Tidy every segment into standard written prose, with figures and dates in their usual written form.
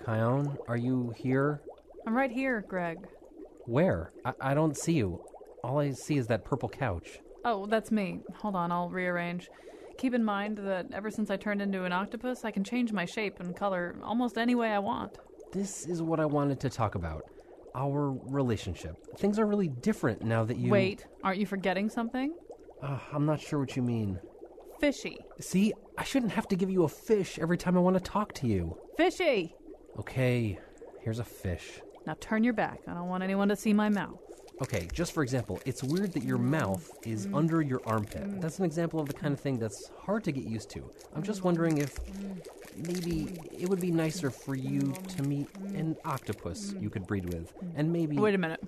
Tyone, are you here? I'm right here, Greg. Where? I don't see you. All I see is that purple couch. Oh, that's me. Hold on, I'll rearrange. Keep in mind that ever since I turned into an octopus, I can change my shape and color almost any way I want. This is what I wanted to talk about. Our relationship. Things are really different now that you... Wait, aren't you forgetting something? I'm not sure what you mean. Fishy. See, I shouldn't have to give you a fish every time I want to talk to you. Fishy! Okay, here's a fish. Now turn your back. I don't want anyone to see my mouth. Okay, just for example, it's weird that your mouth is under your armpit. That's an example of the kind of thing that's hard to get used to. I'm just wondering if maybe it would be nicer for you to meet an octopus you could breed with, and maybe... Wait a minute.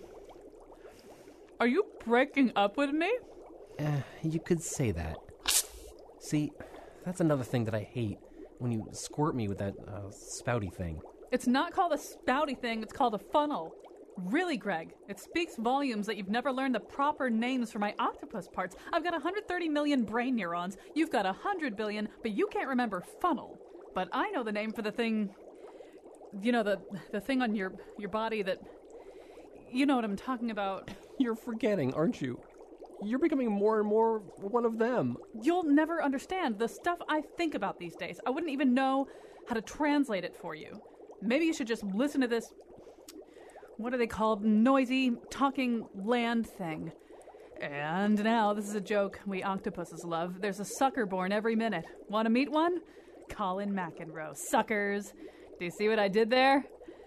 Are you breaking up with me? You could say that. See, that's another thing that I hate, when you squirt me with that spouty thing. It's not called a spouty thing, it's called a funnel. Really, Greg, it speaks volumes that you've never learned the proper names for my octopus parts. I've got 130 million brain neurons, you've got 100 billion, but you can't remember funnel. But I know the name for the thing, you know, the thing on your body that, you know what I'm talking about. You're forgetting, aren't you? You're becoming more and more one of them. You'll never understand the stuff I think about these days. I wouldn't even know how to translate it for you. Maybe you should just listen to this, what are they called, noisy, talking land thing. And now, this is a joke we octopuses love. There's a sucker born every minute. Want to meet one? Colin McEnroe. Suckers. Do you see what I did there?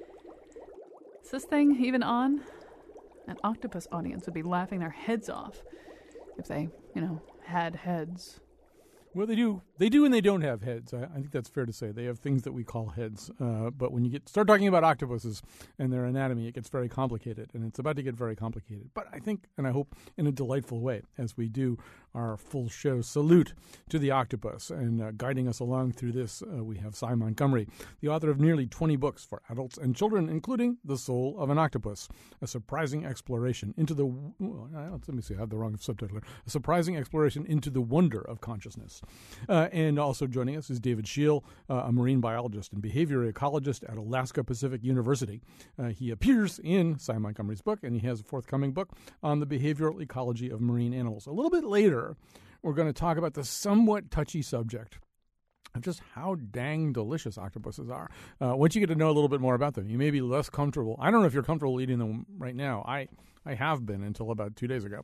Is this thing even on? An octopus audience would be laughing their heads off if they, had heads. Well, they do. They do, and they don't have heads. I think that's fair to say. They have things that we call heads. But when you start talking about octopuses and their anatomy, it gets very complicated, and it's about to get very complicated. But I think, and I hope, in a delightful way, as we do our full show salute to the octopus. And guiding us along through this, we have Sy Montgomery, the author of nearly 20 books for adults and children, including The Soul of an Octopus, a surprising exploration into the... let me see, I have the wrong subtitle. A surprising exploration into the wonder of consciousness. And also joining us is David Scheel, a marine biologist and behavioral ecologist at Alaska Pacific University. He appears in Sy Montgomery's book, and he has a forthcoming book on the behavioral ecology of marine animals. A little bit later, we're going to talk about the somewhat touchy subject of just how dang delicious octopuses are. Once you get to know a little bit more about them, you may be less comfortable. I don't know if you're comfortable eating them right now. I have been until about 2 days ago.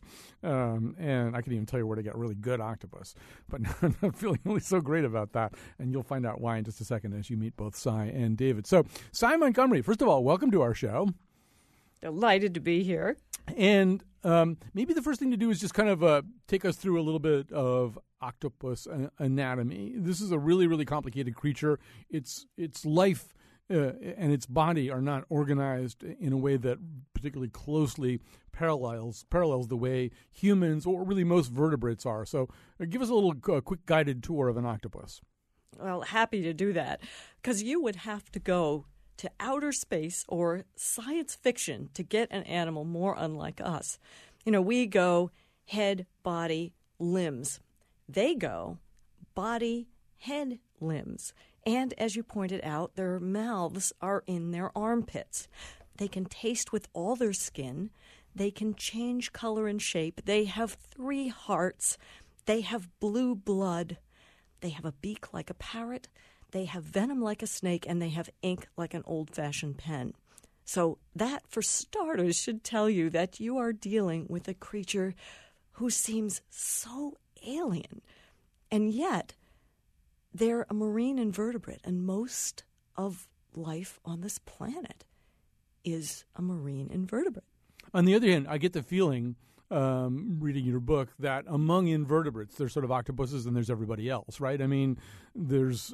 And I can even tell you where to get really good octopus. But I'm not feeling really so great about that. And you'll find out why in just a second as you meet both Sy and David. So, Sy Montgomery, first of all, welcome to our show. Delighted to be here. And maybe the first thing to do is just kind of take us through a little bit of octopus anatomy. This is a really, really complicated creature. Its life and its body are not organized in a way that particularly closely parallels the way humans or really most vertebrates are. So give us a little quick guided tour of an octopus. Well, happy to do that, because you would have to go to outer space or science fiction to get an animal more unlike us. We go head, body, limbs. They go body, head, limbs. And as you pointed out, their mouths are in their armpits. They can taste with all their skin. They can change color and shape. They have 3 hearts. They have blue blood. They have a beak like a parrot. They have venom like a snake, and they have ink like an old-fashioned pen. So that, for starters, should tell you that you are dealing with a creature who seems so alien. And yet, they're a marine invertebrate, and most of life on this planet is a marine invertebrate. On the other hand, I get the feeling, reading your book, that among invertebrates, there's sort of octopuses and there's everybody else, right? I mean, there's,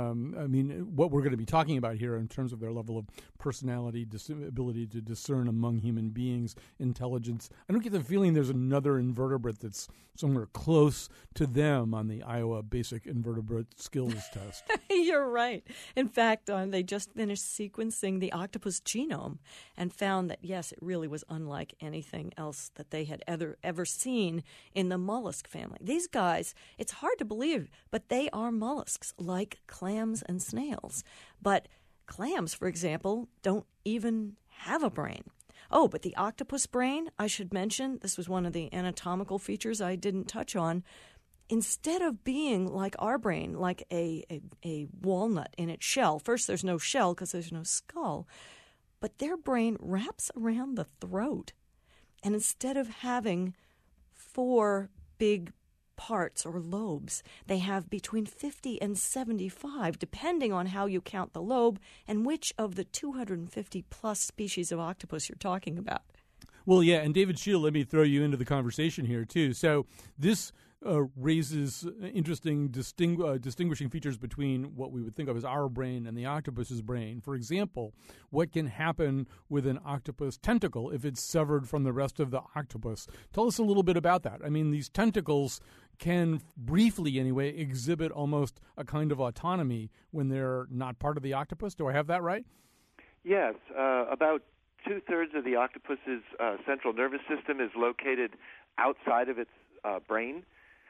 what we're going to be talking about here in terms of their level of personality, ability to discern among human beings, intelligence. I don't get the feeling there's another invertebrate that's somewhere close to them on the Iowa Basic Invertebrate Skills Test. You're right. In fact, they just finished sequencing the octopus genome and found that, yes, it really was unlike anything else that they had ever seen in the mollusk family. These guys, it's hard to believe, but they are mollusks like clams and snails. But Clams, for example, don't even have a brain. Oh, but the octopus brain, I should mention, this was one of the anatomical features I didn't touch on. Instead of being like our brain, like a walnut in its shell, first there's no shell because there's no skull, but their brain wraps around the throat. And instead of having 4 big parts or lobes, they have between 50 and 75, depending on how you count the lobe and which of the 250 plus species of octopus you're talking about. Well, yeah, and David Scheel, let me throw you into the conversation here, too. So this raises interesting distinguishing features between what we would think of as our brain and the octopus's brain. For example, what can happen with an octopus tentacle if it's severed from the rest of the octopus? Tell us a little bit about that. I mean, these tentacles can, briefly anyway, exhibit almost a kind of autonomy when they're not part of the octopus. Do I have that right? Yes. About 2/3 of the octopus's central nervous system is located outside of its brain.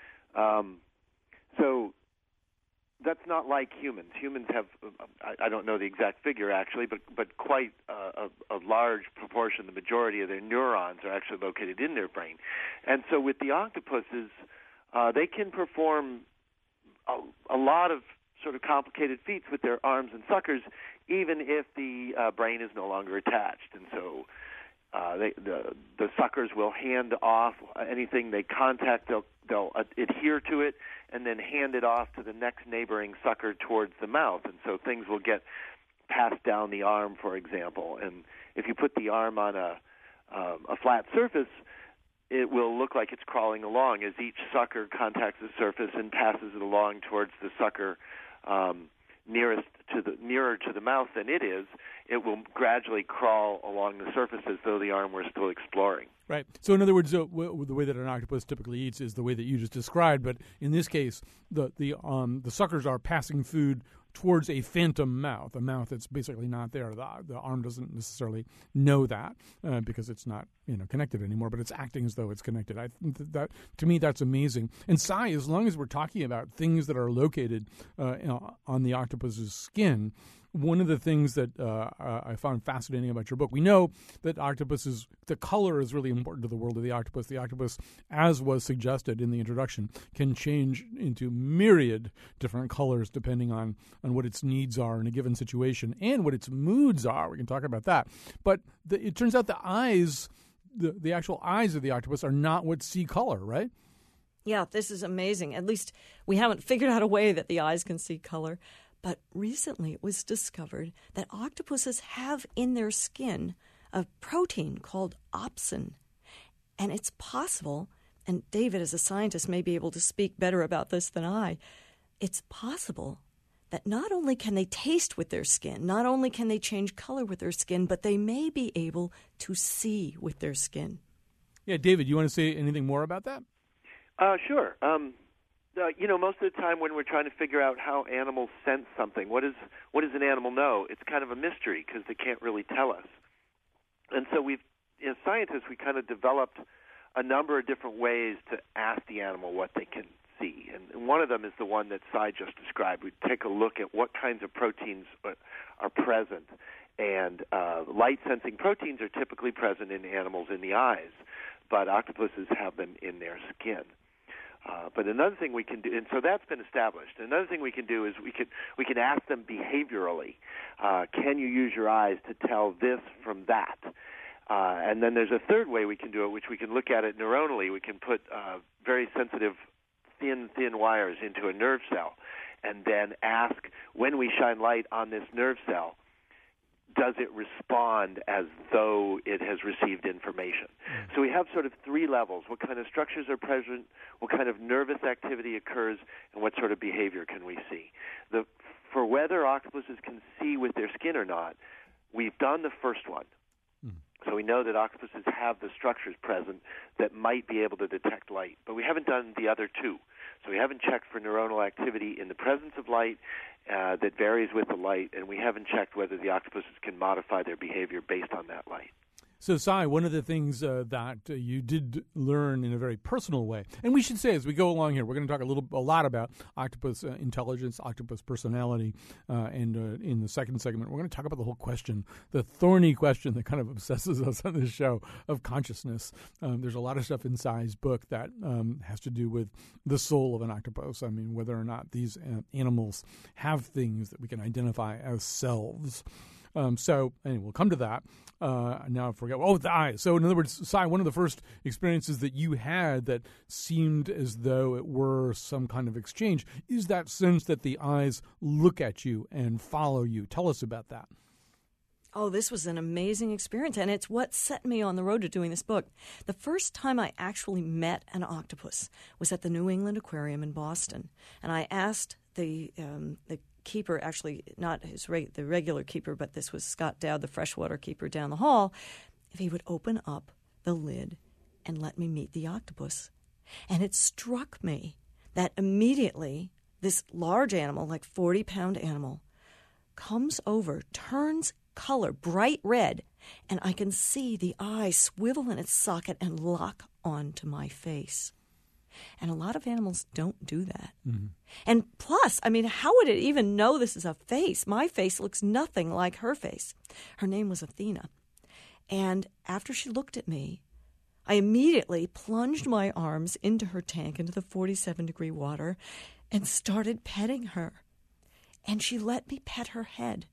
So that's not like humans. Humans have, I don't know the exact figure actually, but quite a large proportion, the majority of their neurons are actually located in their brain. And so with the octopuses, they can perform a lot of sort of complicated feats with their arms and suckers, even if the brain is no longer attached. And so the suckers will hand off anything they contact. They'll adhere to it and then hand it off to the next neighboring sucker towards the mouth. And so things will get passed down the arm, for example. And if you put the arm on a flat surface, it will look like it's crawling along as each sucker contacts the surface and passes it along towards the sucker nearer to the mouth than it is. It will gradually crawl along the surface as though the arm were still exploring. Right. So in other words, the way that an octopus typically eats is the way that you just described. But in this case, the suckers are passing food towards a phantom mouth, a mouth that's basically not there. The arm doesn't necessarily know that because it's not connected anymore, but it's acting as though it's connected. That to me, that's amazing. And Cy, as long as we're talking about things that are located on the octopus's skin, one of the things that I found fascinating about your book, we know that the color is really important to the world of the octopus. The octopus, as was suggested in the introduction, can change into myriad different colors depending on what its needs are in a given situation and what its moods are. We can talk about that. But it turns out the eyes, the actual eyes of the octopus are not what see color, right? Yeah, this is amazing. At least we haven't figured out a way that the eyes can see color. But recently it was discovered that octopuses have in their skin a protein called opsin. And it's possible, and David as a scientist may be able to speak better about this than I, it's possible that not only can they taste with their skin, not only can they change color with their skin, but they may be able to see with their skin. Yeah, David, you want to say anything more about that? Sure. Most of the time when we're trying to figure out how animals sense something, what does an animal know? It's kind of a mystery because they can't really tell us. And so as scientists, we kind of developed a number of different ways to ask the animal what they can see. And one of them is the one that Cy just described. We take a look at what kinds of proteins are present. And light-sensing proteins are typically present in animals in the eyes, but octopuses have them in their skin. But another thing we can do, and so that's been established. Another thing we can do is we can ask them behaviorally. Can you use your eyes to tell this from that? And then there's a third way we can do it, which we can look at it neuronally. We can put very sensitive, thin wires into a nerve cell, and then ask when we shine light on this nerve cell, does it respond as though it has received information? So we have sort of 3 levels. What kind of structures are present, what kind of nervous activity occurs, and what sort of behavior can we see? For whether octopuses can see with their skin or not, we've done the first one. So we know that octopuses have the structures present that might be able to detect light, but we haven't done the other 2. So we haven't checked for neuronal activity in the presence of light that varies with the light, and we haven't checked whether the octopuses can modify their behavior based on that light. So, Cy, one of the things that you did learn in a very personal way, and we should say as we go along here, we're going to talk a lot about octopus intelligence, octopus personality, and in the second segment, we're going to talk about the whole question, the thorny question that kind of obsesses us on this show of consciousness. There's a lot of stuff in Cy's book that has to do with the soul of an octopus. I mean, whether or not these animals have things that we can identify as selves. So, anyway, we'll come to that. Now I forget. Oh, the eyes. So, in other words, Cy, one of the first experiences that you had that seemed as though it were some kind of exchange is that sense that the eyes look at you and follow you. Tell us about that. Oh, this was an amazing experience, and it's what set me on the road to doing this book. The first time I actually met an octopus was at the New England Aquarium in Boston, and I asked the keeper, actually not the regular keeper, but this was Scott Dowd, the freshwater keeper down the hall, if he would open up the lid and let me meet the octopus. And it struck me that immediately this large animal, like 40-pound animal, comes over, turns color, bright red, and I can see the eye swivel in its socket and lock onto my face. And a lot of animals don't do that. Mm-hmm. And plus, I mean, how would it even know this is a face? My face looks nothing like her face. Her name was Athena. And after she looked at me, I immediately plunged my arms into her tank, into the 47-degree water, and started petting her. And she let me pet her head.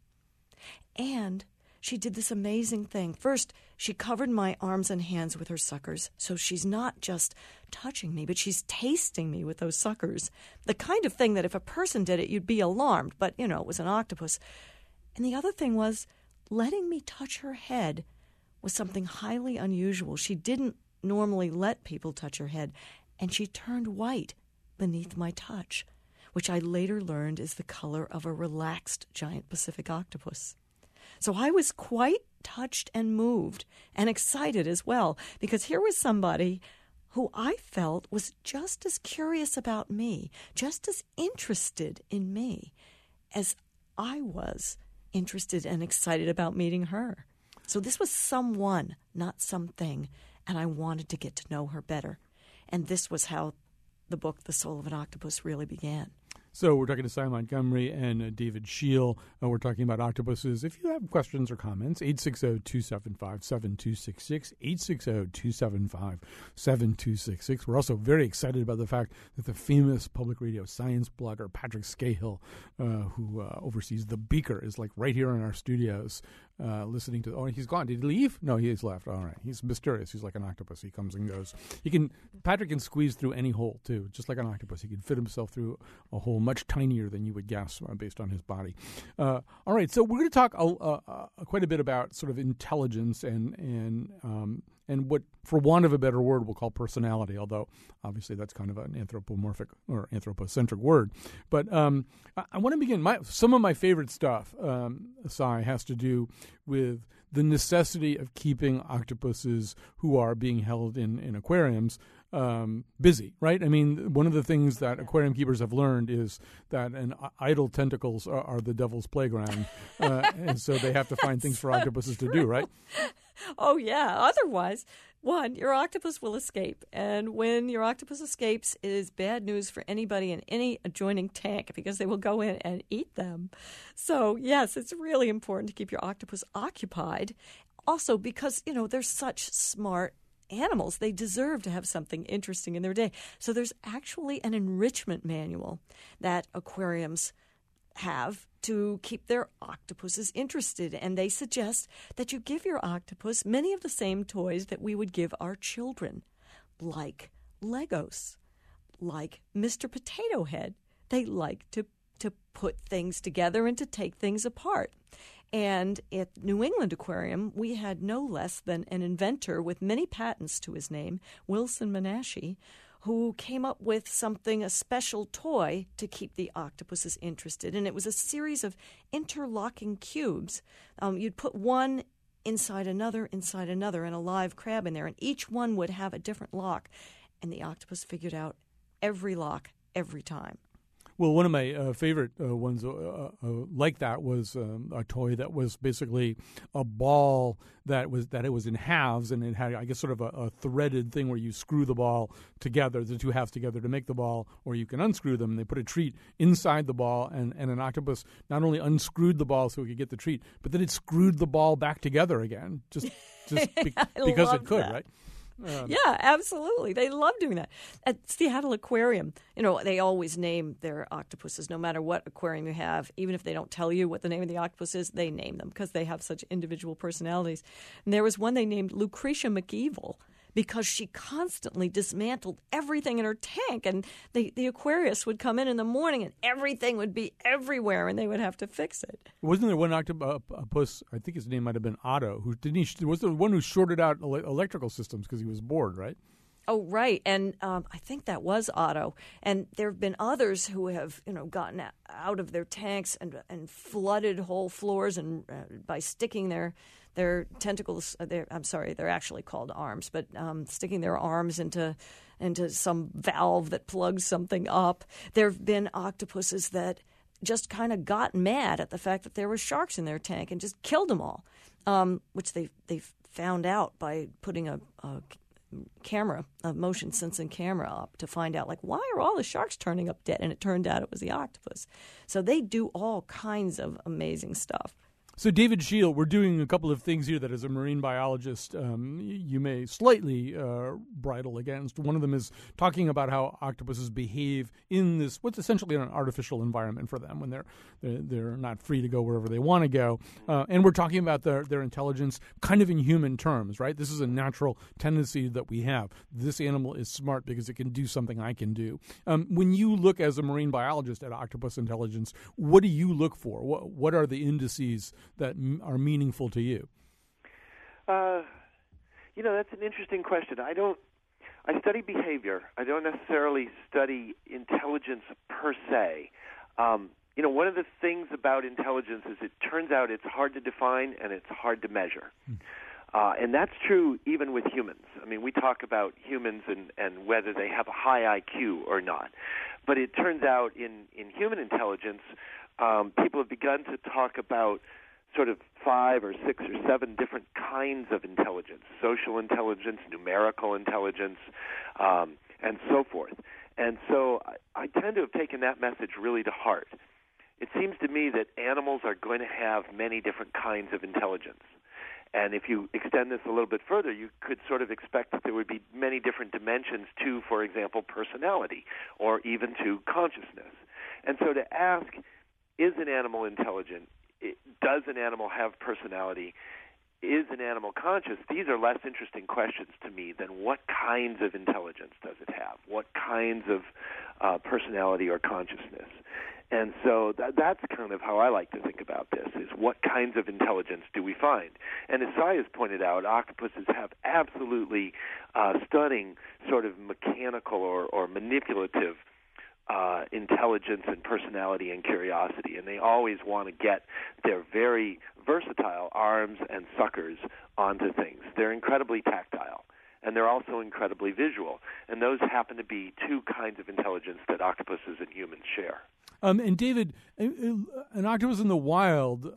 And she did this amazing thing. First, she covered my arms and hands with her suckers, so she's not just touching me, but she's tasting me with those suckers. The kind of thing that if a person did it, you'd be alarmed, but, it was an octopus. And the other thing was letting me touch her head was something highly unusual. She didn't normally let people touch her head, and she turned white beneath my touch, which I later learned is the color of a relaxed giant Pacific octopus. So I was quite touched and moved and excited as well, because here was somebody who I felt was just as curious about me, just as interested in me as I was interested and excited about meeting her. So this was someone, not something, and I wanted to get to know her better. And this was how the book, The Soul of an Octopus, really began. So we're talking to Cy Montgomery and David Scheel. We're talking about octopuses. If you have questions or comments, 860-275-7266, 860-275-7266. We're also very excited about the fact that the famous public radio science blogger Patrick Scahill, who oversees The Beaker, is like right here in our studios listening to... Oh, he's gone. Did he leave? No, he's left. All right. He's mysterious. He's like an octopus. He comes and goes. Patrick can squeeze through any hole, too, just like an octopus. He can fit himself through a hole much tinier than you would guess based on his body. All right, so we're going to talk quite a bit about sort of intelligence and what, for want of a better word, we'll call personality, although obviously that's kind of an anthropomorphic or anthropocentric word. But I want to begin. Some of my favorite stuff, Cy, has to do with the necessity of keeping octopuses who are being held in aquariums busy, right? I mean, one of the things that aquarium keepers have learned is that idle tentacles are the devil's playground, and so they have to find things for octopuses to do, right? Oh, yeah. Otherwise, one, your octopus will escape. And when your octopus escapes, it is bad news for anybody in any adjoining tank because they will go in and eat them. So, yes, it's really important to keep your octopus occupied. Also, because, they're such smart animals, they deserve to have something interesting in their day. So there's actually an enrichment manual that aquariums have to keep their octopuses interested, and they suggest that you give your octopus many of the same toys that we would give our children, like Legos, like Mr. Potato Head. They like to put things together and to take things apart. And at New England Aquarium, we had no less than an inventor with many patents to his name, Wilson Menashe, who came up with a special toy to keep the octopuses interested. And it was a series of interlocking cubes. You'd put one inside another, and a live crab in there, and each one would have a different lock. And the octopus figured out every lock every time. Well, one of my favorite ones like that was a toy that was basically a ball that it was in halves, and it had, I guess, sort of a threaded thing where you screw the ball together, the two halves together to make the ball, or you can unscrew them. And they put a treat inside the ball, and an octopus not only unscrewed the ball so it could get the treat, but then it screwed the ball back together again, just because it could, right? Yeah, absolutely. They love doing that. At Seattle Aquarium, they always name their octopuses, no matter what aquarium you have. Even if they don't tell you what the name of the octopus is, they name them because they have such individual personalities. And there was one they named Lucretia McEvil because she constantly dismantled everything in her tank. And the aquarist would come in the morning and everything would be everywhere and they would have to fix it. Wasn't there one octopus, I think his name might have been Otto, was the one who shorted out electrical systems because he was bored, right? Oh, right. And I think that was Otto. And there have been others who have, gotten out of their tanks and flooded whole floors and by sticking their tentacles. They're actually called arms, but sticking their arms into some valve that plugs something up. There have been octopuses that just kind of got mad at the fact that there were sharks in their tank and just killed them all, which they found out by putting a motion sensing camera up to find out, why are all the sharks turning up dead? And it turned out it was the octopus. So they do all kinds of amazing stuff. So, David Scheel, we're doing a couple of things here that, as a marine biologist, you may slightly bridle against. One of them is talking about how octopuses behave in this, what's essentially an artificial environment for them when they're not free to go wherever they want to go. And we're talking about their intelligence kind of in human terms, right? This is a natural tendency that we have. This animal is smart because it can do something I can do. When you look as a marine biologist at octopus intelligence, what do you look for? What are the indices that are meaningful to you? That's an interesting question. I study behavior. I don't necessarily study intelligence per se. One of the things about intelligence is it turns out it's hard to define and it's hard to measure. And that's true even with humans. I mean, we talk about humans and whether they have a high IQ or not. But it turns out in human intelligence, people have begun to talk about sort of 5 or 6 or 7 different kinds of intelligence: social intelligence, numerical intelligence, and so forth. And so I tend to have taken that message really to heart. It seems to me that animals are going to have many different kinds of intelligence. And if you extend this a little bit further, you could sort of expect that there would be many different dimensions to, for example, personality or even to consciousness. And so to ask, is an animal intelligent? Does an animal have personality? Is an animal conscious? These are less interesting questions to me than what kinds of intelligence does it have? What kinds of personality or consciousness? And so that's kind of how I like to think about this, is what kinds of intelligence do we find? And as Sai has pointed out, octopuses have absolutely stunning sort of mechanical or manipulative intelligence and personality and curiosity, and they always want to get their very versatile arms and suckers onto things. They're incredibly tactile, and they're also incredibly visual, and those happen to be two kinds of intelligence that octopuses and humans share. And David, an octopus in the wild,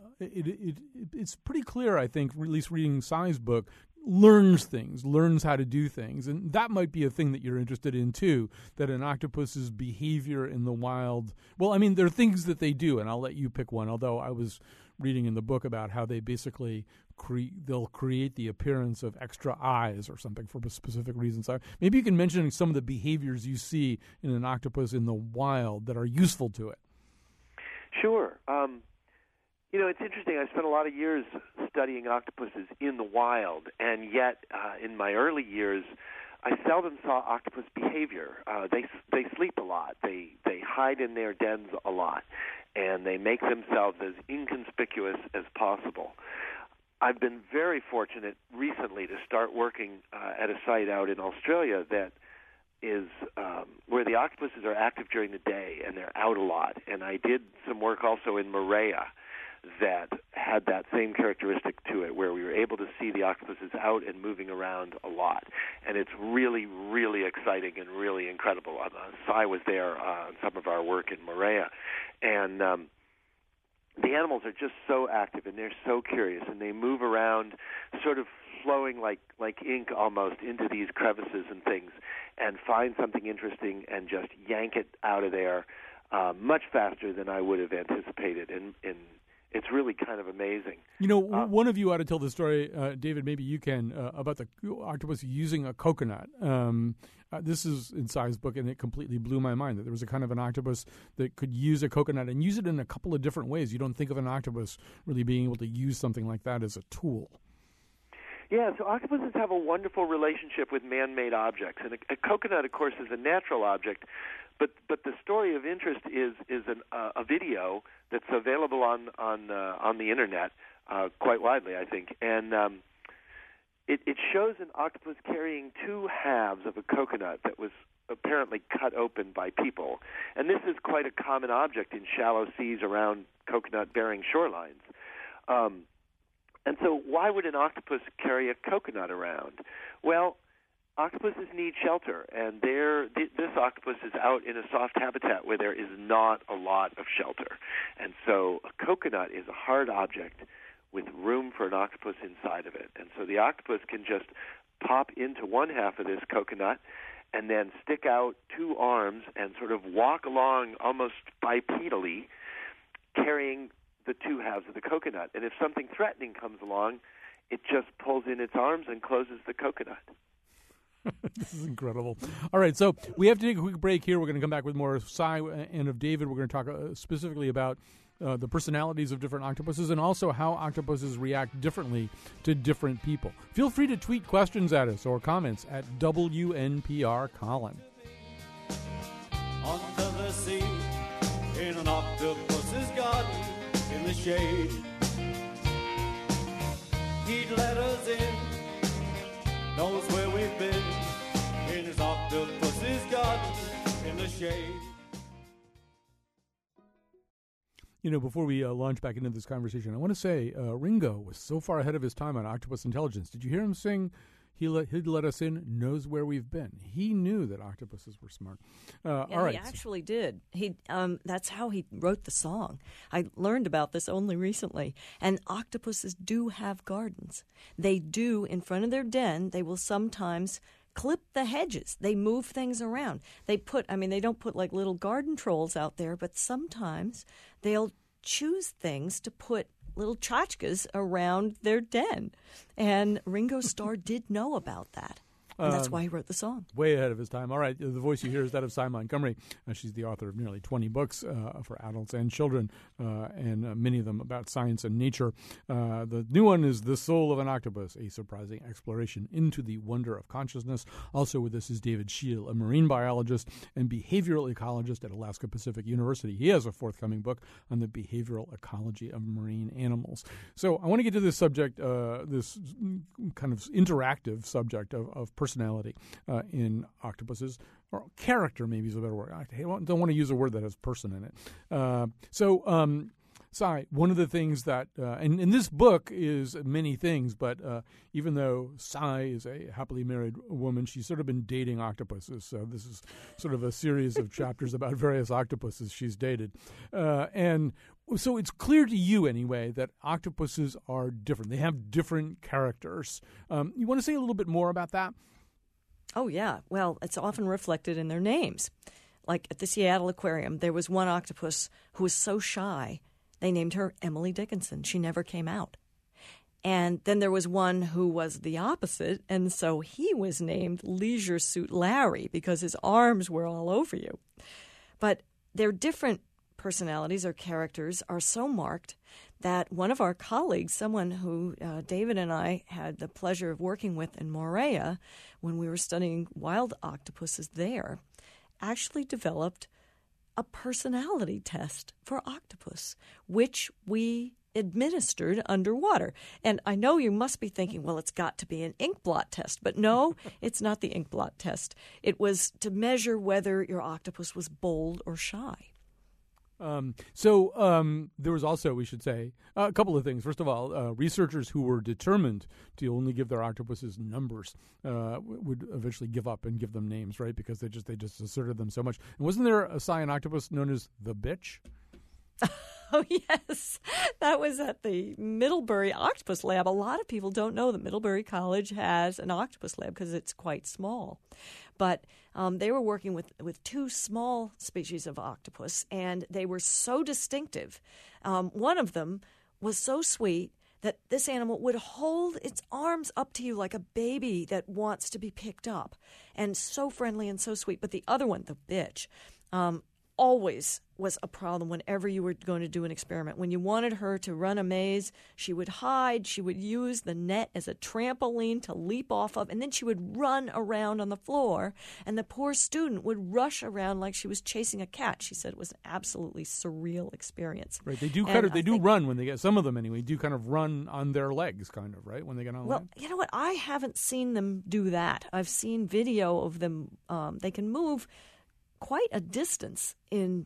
it's pretty clear, I think, at least reading Sai's book, learns things, learns how to do things. And that might be a thing that you're interested in, too, that an octopus's behavior in the wild. Well, I mean, there are things that they do, and I'll let you pick one, although I was reading in the book about how they basically they'll create the appearance of extra eyes or something for specific reasons. So maybe you can mention some of the behaviors you see in an octopus in the wild that are useful to it. Sure. It's interesting. I spent a lot of years studying octopuses in the wild, and yet in my early years, I seldom saw octopus behavior. They sleep a lot. They hide in their dens a lot, and they make themselves as inconspicuous as possible. I've been very fortunate recently to start working at a site out in Australia that is where the octopuses are active during the day, and they're out a lot. And I did some work also in Moorea, that had that same characteristic to it, where we were able to see the octopuses out and moving around a lot. And it's really, really exciting and really incredible. Cy was there on some of our work in Moorea, and the animals are just so active, and they're so curious, and they move around sort of flowing like ink almost into these crevices and things, and find something interesting and just yank it out of there much faster than I would have anticipated. And it's really kind of amazing. You know, one of you ought to tell the story, David, maybe you can, about the octopus using a coconut. This is in Cy's book, and it completely blew my mind that there was a kind of an octopus that could use a coconut and use it in a couple of different ways. You don't think of an octopus really being able to use something like that as a tool. Yeah, so octopuses have a wonderful relationship with man-made objects, and a coconut, of course, is a natural object. But the story of interest is a video that's available on the internet quite widely, I think, and it shows an octopus carrying two halves of a coconut that was apparently cut open by people, and this is quite a common object in shallow seas around coconut-bearing shorelines. And so why would an octopus carry a coconut around? Well, octopuses need shelter, and this octopus is out in a soft habitat where there is not a lot of shelter. And so a coconut is a hard object with room for an octopus inside of it. And so the octopus can just pop into one half of this coconut and then stick out two arms and sort of walk along almost bipedally, carrying the two halves of the coconut. And if something threatening comes along, it just pulls in its arms and closes the coconut. This is incredible. All right, so we have to take a quick break here. We're going to come back with more of Cy and of David. We're going to talk specifically about the personalities of different octopuses and also how octopuses react differently to different people. Feel free to tweet questions at us or comments at WNPR Colin. Under the sea, in an octopus's garden, in the shade, he'd let us in, knows where we've been, in his octopus's garden, in the shade. You know, before we launch back into this conversation, I want to say Ringo was so far ahead of his time on octopus intelligence. Did you hear him sing, he'd let us in, knows where we've been? He knew that octopuses were smart. All right. He actually did. That's how he wrote the song. I learned about this only recently. And octopuses do have gardens. They do, in front of their den, they will sometimes clip the hedges. They move things around. They don't put like little garden trolls out there, but sometimes they'll choose things to put little tchotchkes around their den. And Ringo Starr did know about that. And that's why he wrote the song. Way ahead of his time. All right, the voice you hear is that of Cy Montgomery. She's the author of nearly 20 books for adults and children, and many of them about science and nature. The new one is The Soul of an Octopus, a surprising exploration into the wonder of consciousness. Also with us is David Scheel, a marine biologist and behavioral ecologist at Alaska Pacific University. He has a forthcoming book on the behavioral ecology of marine animals. So I want to get to this subject, this kind of interactive subject of personality in octopuses, or character maybe is a better word. I don't want to use a word that has person in it. Cy, one of the things that, and this book is many things, but even though Cy is a happily married woman, she's sort of been dating octopuses. So this is sort of a series of chapters about various octopuses she's dated. And so it's clear to you, anyway, that octopuses are different. They have different characters. You want to say a little bit more about that? Oh, yeah. Well, it's often reflected in their names. Like at the Seattle Aquarium, there was one octopus who was so shy, they named her Emily Dickinson. She never came out. And then there was one who was the opposite, and so he was named Leisure Suit Larry because his arms were all over you. But their different personalities or characters are so marked that one of our colleagues, someone who David and I had the pleasure of working with in Moorea when we were studying wild octopuses there, actually developed a personality test for octopus, which we administered underwater. And I know you must be thinking, well, it's got to be an ink blot test. But no, it's not the ink blot test. It was to measure whether your octopus was bold or shy. There was also, we should say, a couple of things. First of all, researchers who were determined to only give their octopuses numbers would eventually give up and give them names, right? Because they just asserted them so much. And wasn't there a cyan octopus known as the bitch? Oh, yes. That was at the Middlebury Octopus Lab. A lot of people don't know that Middlebury College has an octopus lab because it's quite small. But they were working with two small species of octopus, and they were so distinctive. One of them was so sweet that this animal would hold its arms up to you like a baby that wants to be picked up, and so friendly and so sweet. But the other one, the bitch, always was a problem whenever you were going to do an experiment. When you wanted her to run a maze, she would hide. She would use the net as a trampoline to leap off of, and then she would run around on the floor, and the poor student would rush around like she was chasing a cat. She said it was an absolutely surreal experience. Right. They do run when they get, some of them anyway, do kind of run on their legs, kind of, right, when they get on land? Well, you know what? I haven't seen them do that. I've seen video of them. They can move quite a distance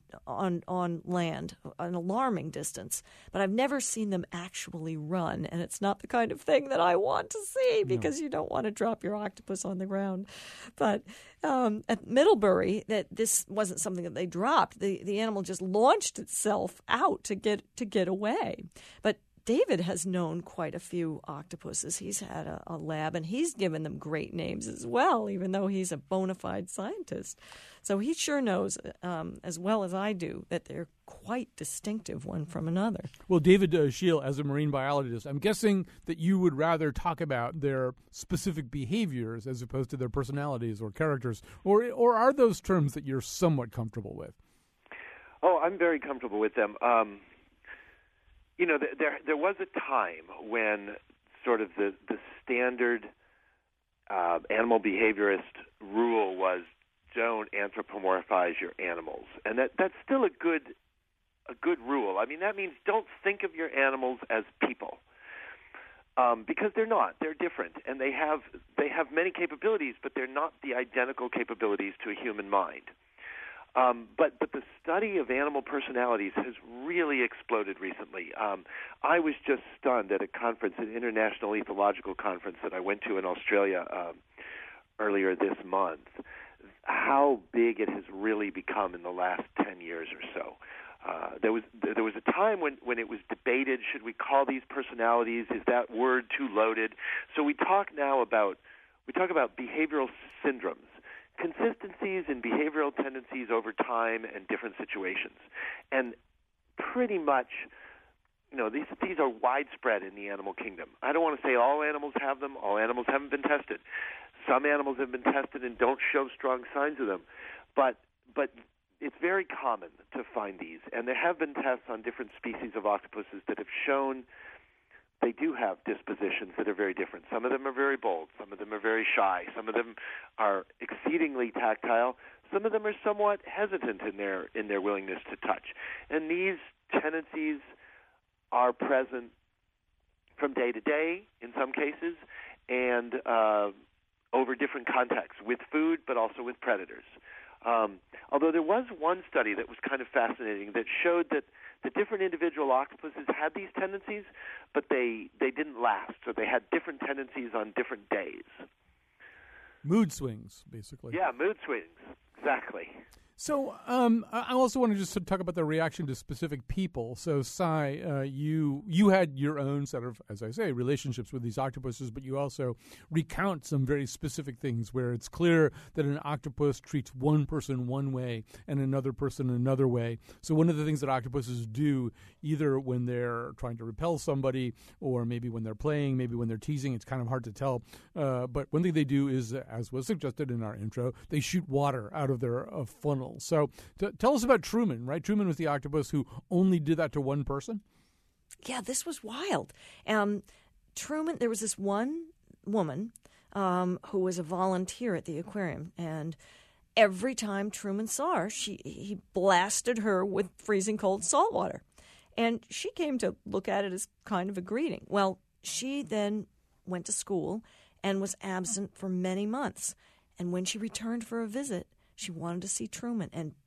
on land, an alarming distance, but I've never seen them actually run, and it's not the kind of thing that I want to see because you don't want to drop your octopus on the ground. But at Middlebury, that this wasn't something that they dropped. The animal just launched itself out to get away. But David has known quite a few octopuses. He's had a lab, and he's given them great names as well, even though he's a bona fide scientist. So he sure knows, as well as I do, that they're quite distinctive one from another. Well, David Scheel, as a marine biologist, I'm guessing that you would rather talk about their specific behaviors as opposed to their personalities or characters, or are those terms that you're somewhat comfortable with? Oh, I'm very comfortable with them. There was a time when sort of the standard animal behaviorist rule was don't anthropomorphize your animals, and that's still a good rule. I mean, that means don't think of your animals as people, because they're not. They're different, and they have many capabilities, but they're not the identical capabilities to a human mind. But the study of animal personalities has really exploded recently. I was just stunned at a conference, an international ethological conference that I went to in Australia earlier this month, how big it has really become in the last 10 years or so. There was a time when it was debated, should we call these personalities, is that word too loaded? So we talk about behavioral syndromes, consistencies in behavioral tendencies over time and different situations. And pretty much, these are widespread in the animal kingdom. I don't want to say all animals have them. All animals haven't been tested. Some animals have been tested and don't show strong signs of them. But it's very common to find these. And there have been tests on different species of octopuses that have shown they do have dispositions that are very different. Some of them are very bold. Some of them are very shy. Some of them are exceedingly tactile. Some of them are somewhat hesitant in their willingness to touch. And these tendencies are present from day to day in some cases, and over different contexts, with food but also with predators. Although there was one study that was kind of fascinating that showed that the different individual octopuses had these tendencies, but they didn't last. So they had different tendencies on different days. Mood swings, basically. Yeah, mood swings. Exactly. So I also want to just talk about the reaction to specific people. So, Cy, you had your own set of, as I say, relationships with these octopuses, but you also recount some very specific things where it's clear that an octopus treats one person one way and another person another way. So one of the things that octopuses do, either when they're trying to repel somebody or maybe when they're playing, maybe when they're teasing, it's kind of hard to tell. But one thing they do is, as was suggested in our intro, they shoot water out of their funnel. So tell us about Truman, right? Truman was the octopus who only did that to one person? Yeah, this was wild. Truman, there was this one woman who was a volunteer at the aquarium, and every time Truman saw her, he blasted her with freezing cold salt water. And she came to look at it as kind of a greeting. Well, she then went to school and was absent for many months. And when she returned for a visit, she wanted to see Truman, and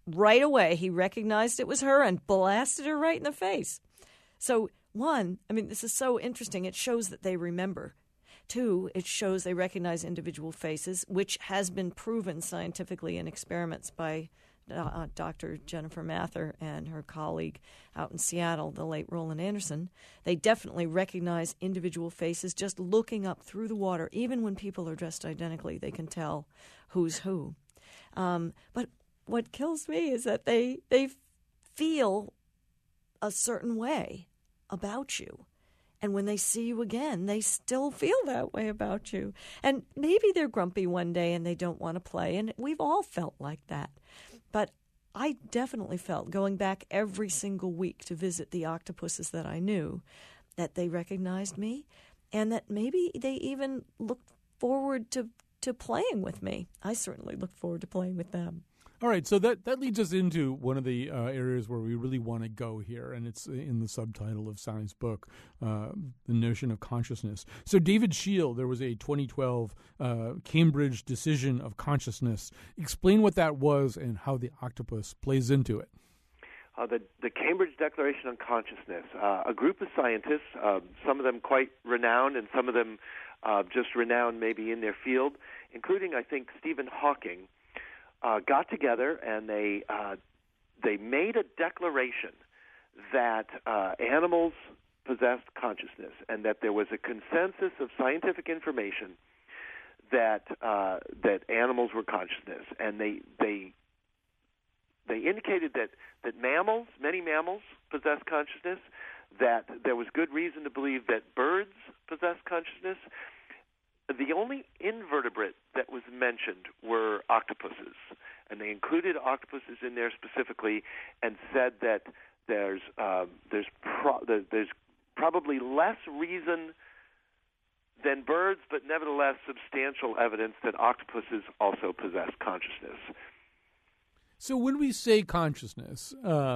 right away, he recognized it was her and blasted her right in the face. So, one, I mean, this is so interesting. It shows that they remember. Two, it shows they recognize individual faces, which has been proven scientifically in experiments by Dr. Jennifer Mather and her colleague out in Seattle, the late Roland Anderson. They definitely recognize individual faces just looking up through the water. Even when people are dressed identically, they can tell who's who. But what kills me is that they feel a certain way about you. And when they see you again, they still feel that way about you. And maybe they're grumpy one day and they don't want to play. And we've all felt like that. But I definitely felt, going back every single week to visit the octopuses that I knew, that they recognized me and that maybe they even looked forward to playing with me. I certainly looked forward to playing with them. All right, so that leads us into one of the areas where we really want to go here, and it's in the subtitle of Sally's book, the notion of consciousness. So David Scheel, there was a 2012 Cambridge decision of consciousness. Explain what that was and how the octopus plays into it. The Cambridge Declaration on Consciousness, a group of scientists, some of them quite renowned and some of them just renowned maybe in their field, including, I think, Stephen Hawking, got together and they made a declaration that animals possessed consciousness and that there was a consensus of scientific information that animals were consciousness. And they indicated that many mammals possess consciousness, that there was good reason to believe that birds possess consciousness. The only invertebrate that was mentioned were octopuses, and they included octopuses in there specifically, and said that there's probably less reason than birds, but nevertheless substantial evidence that octopuses also possess consciousness. So when we say consciousness,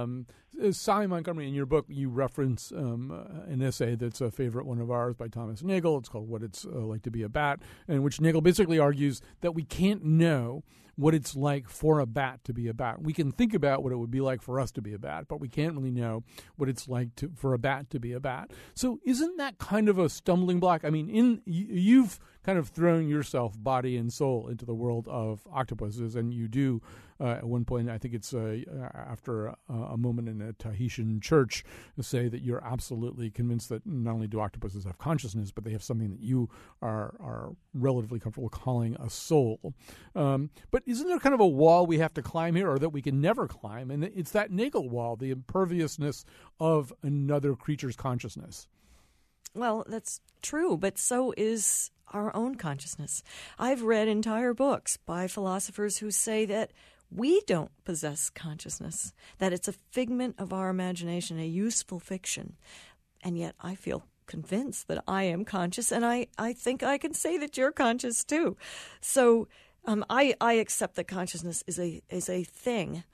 Sally Montgomery, in your book, you reference an essay that's a favorite one of ours by Thomas Nagel. It's called What It's Like to Be a Bat, in which Nagel basically argues that we can't know what it's like for a bat to be a bat. We can think about what it would be like for us to be a bat, but we can't really know what it's like for a bat to be a bat. So isn't that kind of a stumbling block? I mean, you've kind of thrown yourself body and soul into the world of octopuses, and you do at one point, I think it's after a moment in a Tahitian church, say that you're absolutely convinced that not only do octopuses have consciousness, but they have something that you are relatively comfortable calling a soul. But isn't there kind of a wall we have to climb here, or that we can never climb? And it's that Nagel wall, the imperviousness of another creature's consciousness. Well, that's true, but so is our own consciousness. I've read entire books by philosophers who say that we don't possess consciousness, that it's a figment of our imagination, a useful fiction. And yet I feel convinced that I am conscious, and I think I can say that you're conscious too. So I accept that consciousness is a thing,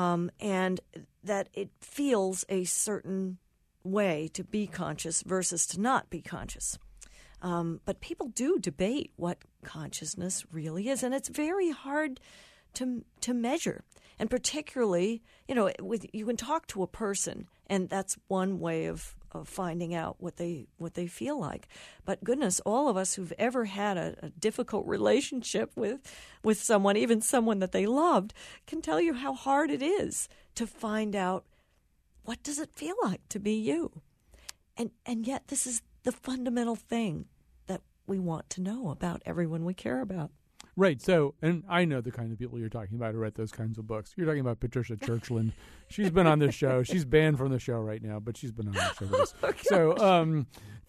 and that it feels a certain way to be conscious versus to not be conscious. But people do debate what consciousness really is, and it's very hard to measure. And particularly, you can talk to a person, and that's one way of finding out what they feel like. But goodness, all of us who've ever had a difficult relationship with someone, even someone that they loved, can tell you how hard it is to find out what does it feel like to be you. And yet this is the fundamental thing that we want to know about everyone we care about. Right. So, and I know the kind of people you're talking about who write those kinds of books. You're talking about Patricia Churchland. She's been on this show. She's banned from the show right now, but she's been on the show with us. Oh,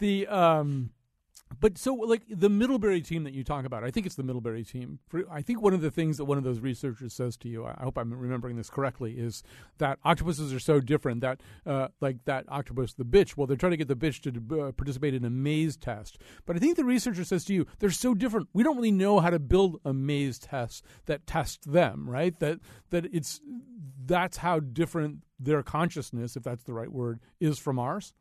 So, but so like the Middlebury team that you talk about, I think it's the Middlebury team. I think one of the things that one of those researchers says to you, I hope I'm remembering this correctly, is that octopuses are so different that like that octopus, the bitch, well, they're trying to get the bitch to participate in a maze test. But I think the researcher says to you, they're so different. We don't really know how to build a maze test that tests them, right? That's how different their consciousness, if that's the right word, is from ours.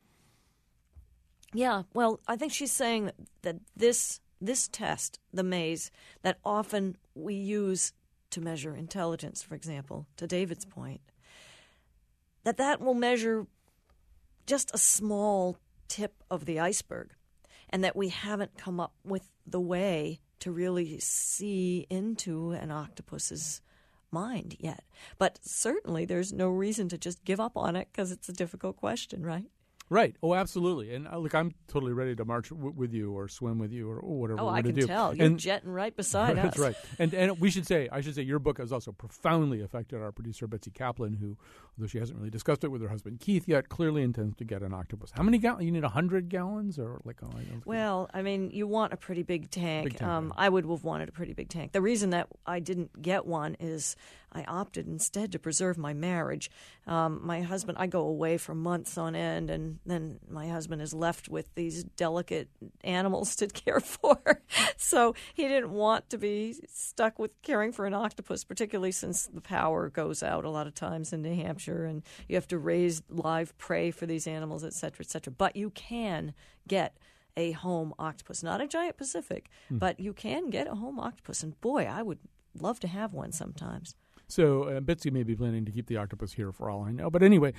Yeah, well, I think she's saying that this test, the maze, that often we use to measure intelligence, for example, to David's point, that will measure just a small tip of the iceberg, and that we haven't come up with the way to really see into an octopus's mind yet. But certainly there's no reason to just give up on it because it's a difficult question, right? Right. Oh, absolutely. And look, I'm totally ready to march with you or swim with you or whatever we're going to do. Oh, I can tell. You're jetting right beside us. That's right. And I should say your book has also profoundly affected our producer, Betsy Kaplan, who, although she hasn't really discussed it with her husband, Keith, yet clearly intends to get an octopus. How many gallons? You need 100 gallons? Or Well, I mean, you want a pretty big tank. Right. I would have wanted a pretty big tank. The reason that I didn't get one is I opted instead to preserve my marriage. My husband, I go away for months on end, and then my husband is left with these delicate animals to care for. So he didn't want to be stuck with caring for an octopus, particularly since the power goes out a lot of times in New Hampshire, and you have to raise live prey for these animals, et cetera, et cetera. But you can get a home octopus, not a giant Pacific, but you can get a home octopus. And boy, I would love to have one sometimes. So Betsy may be planning to keep the octopus here for all I know. But anyway,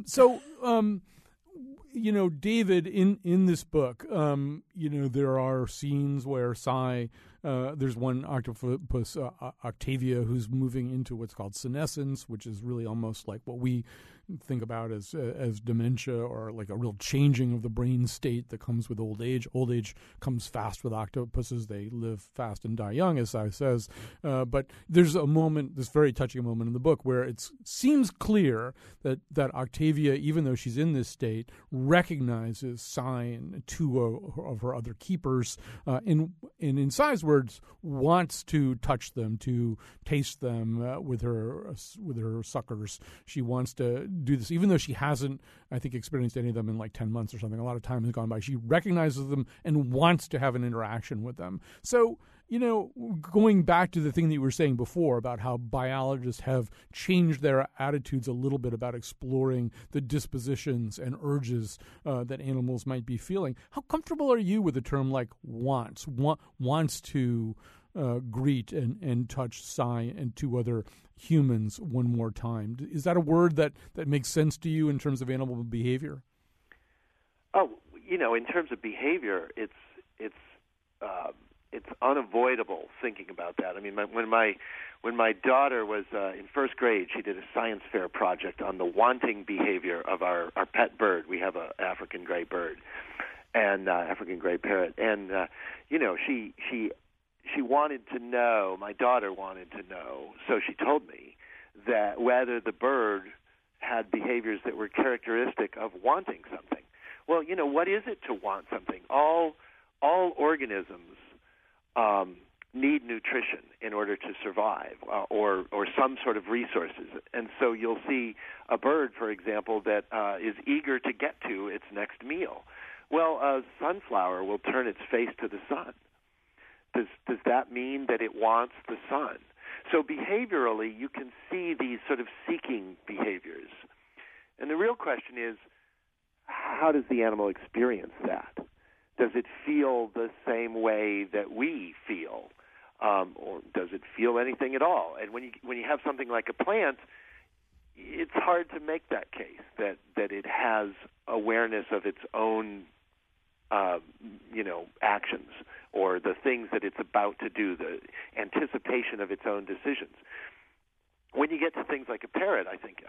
David, in this book, there are scenes where there's one octopus, Octavia, who's moving into what's called senescence, which is really almost like what we think about as dementia, or like a real changing of the brain state that comes with old age. Old age comes fast with octopuses. They live fast and die young, as I says. But there's a moment, this very touching moment in the book, where it seems clear that Octavia, even though she's in this state, recognizes Cy and two of her other keepers, and in Cy's words, wants to touch them, to taste them with her suckers. She wants to do this, even though she hasn't, I think, experienced any of them in like 10 months or something. A lot of time has gone by. She recognizes them and wants to have an interaction with them. So, going back to the thing that you were saying before about how biologists have changed their attitudes a little bit about exploring the dispositions and urges that animals might be feeling, how comfortable are you with a term like wants? Wants to greet and touch Cy and two other humans one more time. Is that a word that makes sense to you in terms of animal behavior? Oh, in terms of behavior, it's unavoidable thinking about that. I mean, when my daughter was in first grade, she did a science fair project on the wanting behavior of our pet bird. We have an African gray bird, and African gray parrot, and she wanted to know, my daughter wanted to know, so she told me, that whether the bird had behaviors that were characteristic of wanting something. Well, what is it to want something? All organisms need nutrition in order to survive, or some sort of resources. And so you'll see a bird, for example, that is eager to get to its next meal. Well, a sunflower will turn its face to the sun. Does that mean that it wants the sun? So behaviorally, you can see these sort of seeking behaviors. And the real question is, how does the animal experience that? Does it feel the same way that we feel? Or does it feel anything at all? And when you have something like a plant, it's hard to make that case, that it has awareness of its own actions, or the things that it's about to do, the anticipation of its own decisions. When you get to things like a parrot, I think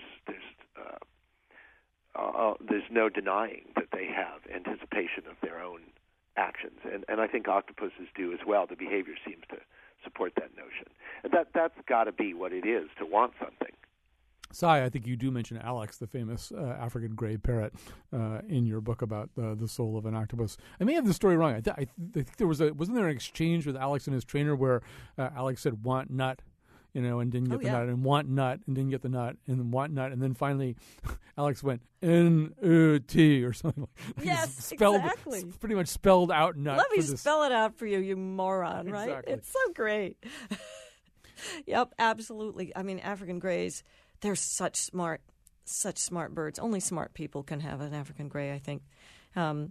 there's no denying that they have anticipation of their own actions, and I think octopuses do as well. The behavior seems to support that notion, and that's got to be what it is to want something. Cy, I think you do mention Alex, the famous African gray parrot, in your book about the soul of an octopus. I may have the story wrong. I think there wasn't there an exchange with Alex and his trainer where Alex said "want nut," and didn't get the nut, and "want nut" and didn't get the nut, and then "want nut," and then finally Alex went N-U-T or something like. Yes, exactly. Pretty much spelled out nut. Let me spell it out for you, you moron! Right? Exactly. It's so great. Yep, absolutely. I mean, African grays. They're such smart birds. Only smart people can have an African gray, I think.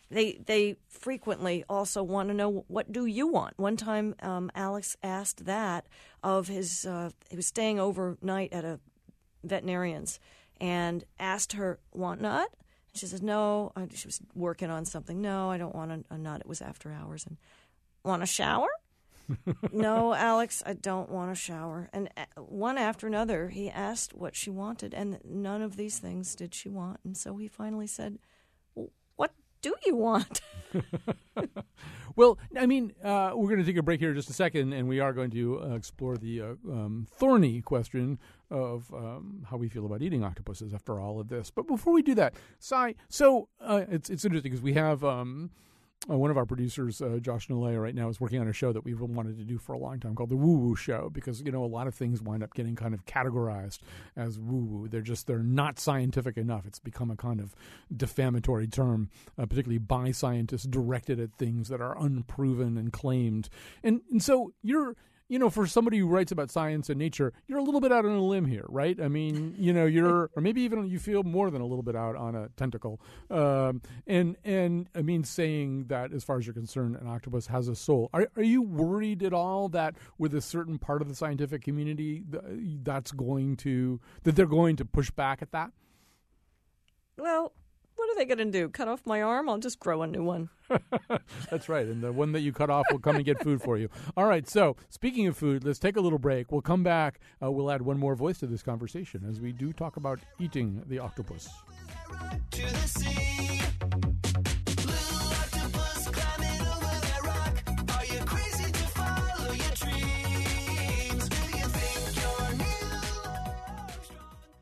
They frequently also want to know, what do you want? One time, Alex asked that of his. He was staying overnight at a veterinarian's, and asked her, "Want nut?" She says, "No." She was working on something. "No, I don't want a nut." It was after hours. And "Want a shower?" "No, Alex, I don't want a shower." And one after another, he asked what she wanted, and none of these things did she want. And so he finally said, "What do you want?" Well, I mean, we're going to take a break here in just a second, and we are going to explore the thorny question of how we feel about eating octopuses after all of this. But before we do that, Cy, so it's interesting because we have one of our producers, Josh Nalea, right now is working on a show that we've wanted to do for a long time called The Woo Woo Show, because, a lot of things wind up getting kind of categorized as woo-woo. They're not scientific enough. It's become a kind of defamatory term, particularly by scientists, directed at things that are unproven and claimed. And so you're... for somebody who writes about science and nature, you're a little bit out on a limb here, right? I mean, or maybe even you feel more than a little bit out on a tentacle. And I mean, saying that as far as you're concerned, an octopus has a soul. Are you worried at all that with a certain part of the scientific community, that they're going to push back at that? Well, what are they going to do? Cut off my arm? I'll just grow a new one. That's right. And the one that you cut off will come and get food for you. All right. So speaking of food, let's take a little break. We'll come back. We'll add one more voice to this conversation as we do talk about eating the octopus. To the sea. Blue octopus climbing over that rock. Are you crazy to follow your dreams? Do you think you're Neil Armstrong?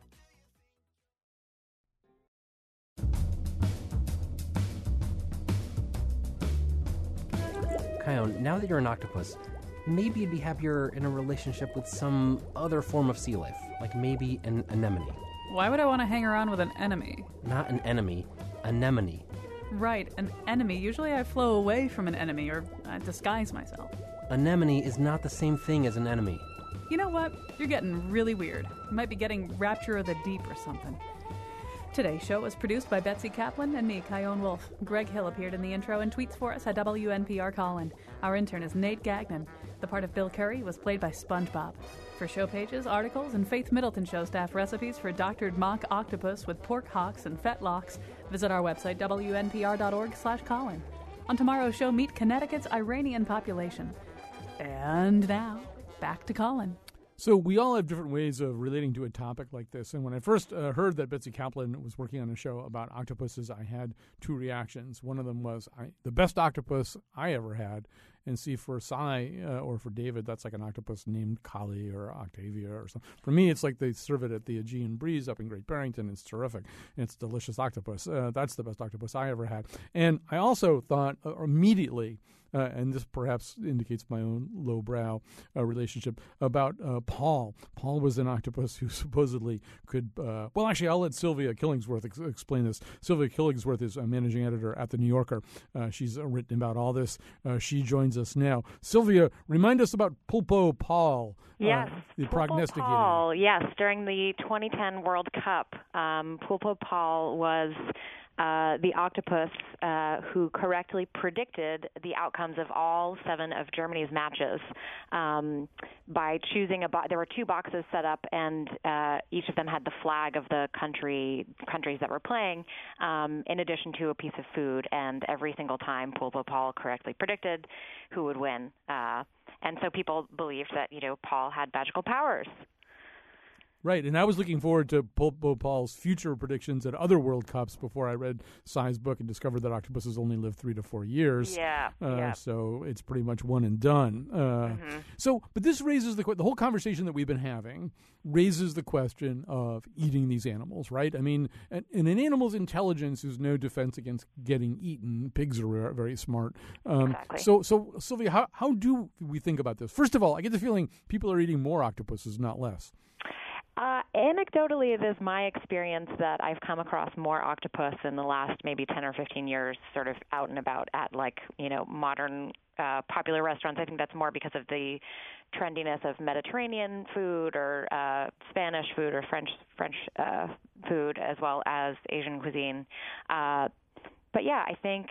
Kion, now that you're an octopus, maybe you'd be happier in a relationship with some other form of sea life, like maybe an anemone. Why would I want to hang around with an enemy? Not an enemy, anemone. Right, an enemy. Usually I flow away from an enemy or disguise myself. Anemone is not the same thing as an enemy. You know what? You're getting really weird. You might be getting Rapture of the Deep or something. Today's show was produced by Betsy Kaplan and me, Kion Wolf. Greg Hill appeared in the intro and tweets for us at WNPR Colin. Our intern is Nate Gagnon. The part of Bill Curry was played by SpongeBob. For show pages, articles, and Faith Middleton Show staff recipes for doctored mock octopus with pork hocks and fetlocks, visit our website, WNPR.org/Colin. On tomorrow's show, meet Connecticut's Iranian population. And now, back to Colin. So we all have different ways of relating to a topic like this. And when I first heard that Betsy Kaplan was working on a show about octopuses, I had two reactions. One of them was the best octopus I ever had. And see, for Cy or for David, that's like an octopus named Kali or Octavia or something. For me, it's like they serve it at the Aegean Breeze up in Great Barrington. It's terrific. And it's delicious octopus. That's the best octopus I ever had. And I also thought immediately, and this perhaps indicates my own lowbrow relationship, about Paul. Paul was an octopus who supposedly could, well, actually, I'll let Sylvia Killingsworth explain this. Sylvia Killingsworth is a managing editor at The New Yorker. She's written about all this. She joins us now. Sylvia, remind us about Pulpo Paul. Yes, the Pulpo prognosticator. Paul, yes, during the 2010 World Cup, Pulpo Paul was the octopus who correctly predicted the outcomes of all 7 of Germany's matches by choosing there were 2 boxes set up, and each of them had the flag of the countries that were playing, in addition to a piece of food. And every single time, Pulpo Paul correctly predicted who would win. And so people believed that, Paul had magical powers. Right, and I was looking forward to Pulpo Paul's future predictions at other World Cups before I read Cy's book and discovered that octopuses only live 3 to 4 years. Yeah. So it's pretty much one and done. So, but this raises the whole conversation that we've been having raises the question of eating these animals, right? I mean, and an animal's intelligence is no defense against getting eaten. Pigs are very smart. Exactly. So Sylvia, how do we think about this? First of all, I get the feeling people are eating more octopuses, not less. Anecdotally, it is my experience that I've come across more octopus in the last maybe 10 or 15 years, sort of out and about at modern popular restaurants. I think that's more because of the trendiness of Mediterranean food or Spanish food or French food, as well as Asian cuisine. But yeah, I think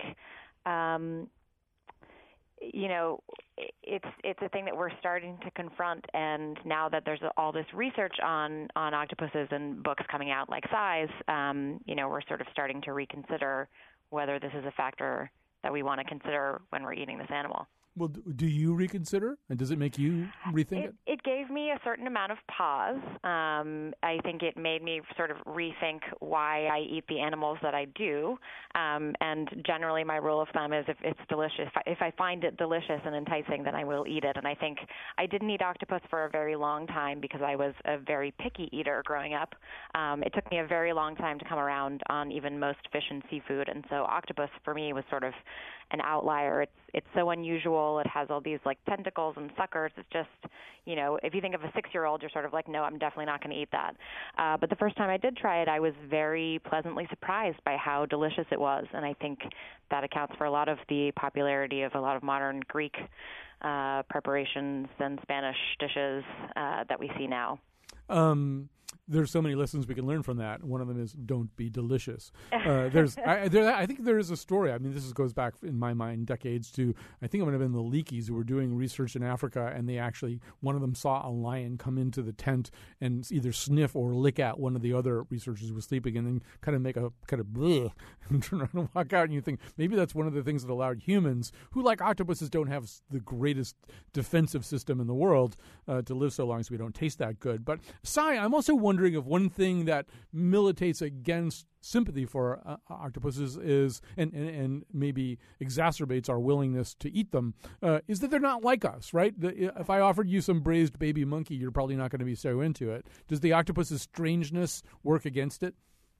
it's a thing that we're starting to confront, and now that there's all this research on octopuses and books coming out like Size, we're sort of starting to reconsider whether this is a factor that we want to consider when we're eating this animal. Well, do you reconsider? And does it make you rethink it? It gave me a certain amount of pause. I think it made me sort of rethink why I eat the animals that I do. And generally my rule of thumb is if it's delicious, if I find it delicious and enticing, then I will eat it. And I think I didn't eat octopus for a very long time because I was a very picky eater growing up. It took me a very long time to come around on even most fish and seafood. And so octopus for me was sort of an outlier. It's so unusual. It has all these like tentacles and suckers. It's just, if you think of a 6-year-old, you're sort of like, no, I'm definitely not going to eat that. But the first time I did try it, I was very pleasantly surprised by how delicious it was. And I think that accounts for a lot of the popularity of a lot of modern Greek preparations and Spanish dishes that we see now. There's so many lessons we can learn from that. One of them is don't be delicious. I think there is a story. I mean, this goes back in my mind decades to, I think it would have been the Leakeys who were doing research in Africa, and they actually, one of them saw a lion come into the tent and either sniff or lick at one of the other researchers who was sleeping, and then kind of make a kind of bleh and turn around and walk out. And you think maybe that's one of the things that allowed humans, who like octopuses don't have the greatest defensive system in the world, to live so long, so we don't taste that good. But Cy, I'm also wondering if one thing that militates against sympathy for octopuses is, and maybe exacerbates our willingness to eat them, is that they're not like us, right? If I offered you some braised baby monkey, you're probably not going to be so into it. Does the octopus's strangeness work against it?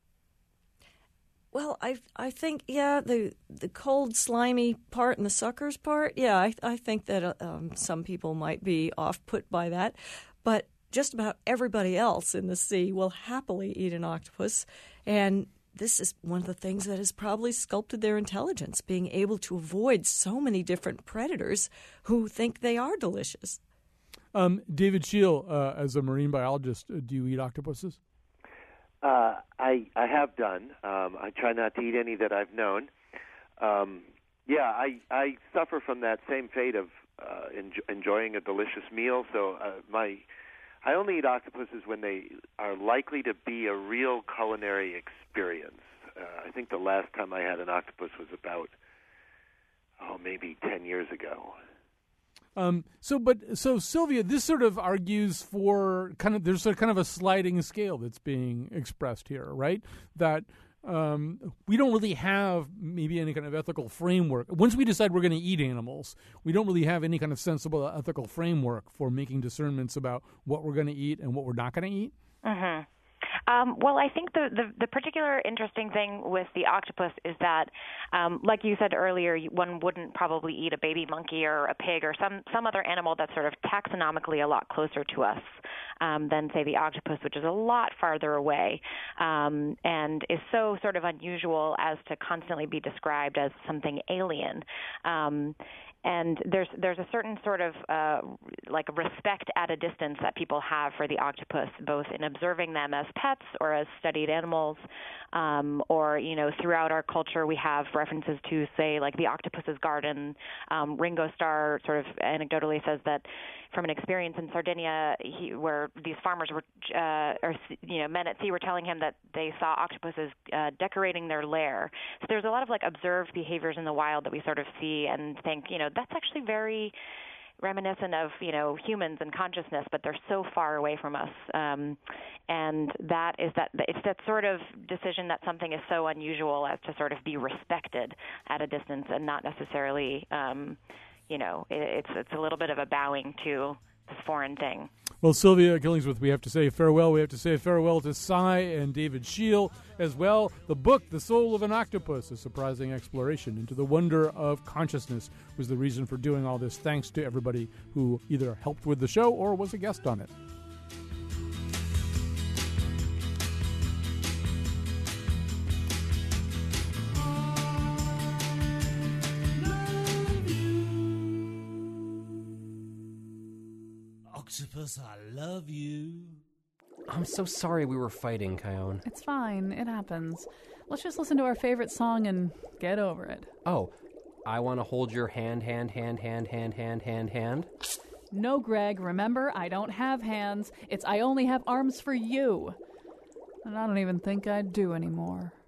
Well, I think, the cold, slimy part and the suckers part, I think that some people might be off-put by that. But just about everybody else in the sea will happily eat an octopus, and this is one of the things that has probably sculpted their intelligence, being able to avoid so many different predators who think they are delicious. David Scheel, as a marine biologist, do you eat octopuses? I have done. I try not to eat any that I've known. I suffer from that same fate of enjoying a delicious meal. So I only eat octopuses when they are likely to be a real culinary experience. I think the last time I had an octopus was about, maybe 10 years ago. So Sylvia, this sort of argues for there's kind of a sliding scale that's being expressed here, right? That we don't really have maybe any kind of ethical framework. Once we decide we're going to eat animals, we don't really have any kind of sensible ethical framework for making discernments about what we're going to eat and what we're not going to eat. Mm-hmm. Well, I think the particular interesting thing with the octopus is that, like you said earlier, one wouldn't probably eat a baby monkey or a pig or some other animal that's sort of taxonomically a lot closer to us than, say, the octopus, which is a lot farther away and is so sort of unusual as to constantly be described as something alien. And there's a certain sort of like respect at a distance that people have for the octopus, both in observing them as pets or as studied animals, or throughout our culture we have references to, say, like the octopus's garden. Ringo Starr sort of anecdotally says that from an experience in Sardinia, where these farmers were, men at sea were telling him that they saw octopuses decorating their lair. So there's a lot of like observed behaviors in the wild that we sort of see and think, that's actually very reminiscent of, humans and consciousness, but they're so far away from us. And it's that sort of decision that something is so unusual as to sort of be respected at a distance and not necessarily, it's a little bit of a bowing to this foreign thing. Well, Sylvia Killingsworth, we have to say farewell. We have to say farewell to Cy and David Scheel as well. The book, The Soul of an Octopus, a surprising exploration into the wonder of consciousness, was the reason for doing all this. Thanks to everybody who either helped with the show or was a guest on it. Octopus, I love you. I'm so sorry we were fighting, Kyone. It's fine. It happens. Let's just listen to our favorite song and get over it. Oh, I want to hold your hand. No, Greg, remember, I don't have hands. It's I only have arms for you. And I don't even think I do anymore.